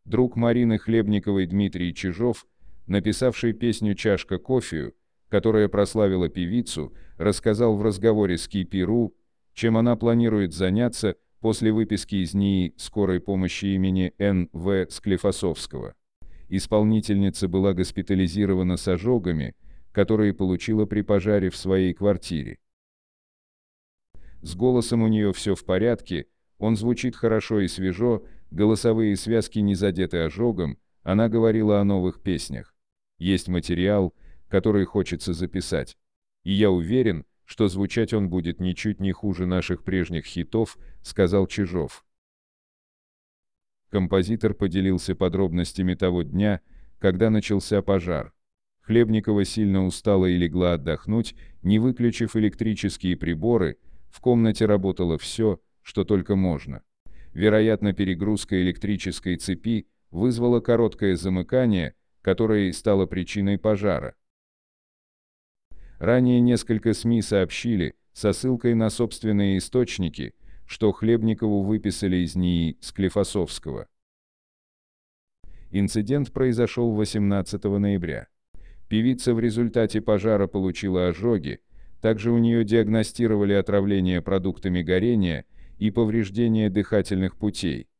Друг Марины Хлебниковой Дмитрий Чижов, написавший песню «Чашка кофею», которая прославила певицу, рассказал в разговоре с Кипи.ру, чем она планирует заняться после выписки из НИИ скорой помощи имени Н.В. Склифосовского. Исполнительница была госпитализирована с ожогами, которые получила при пожаре в своей квартире. С голосом у нее все в порядке, он звучит хорошо и свежо, голосовые связки не задеты ожогом, она говорила о новых песнях. Есть материал, который хочется записать. И я уверен, что звучать он будет ничуть не хуже наших прежних хитов, сказал Чижов. Композитор поделился подробностями того дня, когда начался пожар. Хлебникова сильно устала и легла отдохнуть, не выключив электрические приборы, в комнате работало все, что только можно. Вероятно, перегрузка электрической цепи вызвала короткое замыкание, которое и стало причиной пожара. Ранее несколько СМИ сообщили, со ссылкой на собственные источники, что Хлебникову выписали из НИИ Склифосовского. Инцидент произошел 18 ноября. Певица в результате пожара получила ожоги, также у нее диагностировали отравление продуктами горения и повреждение дыхательных путей.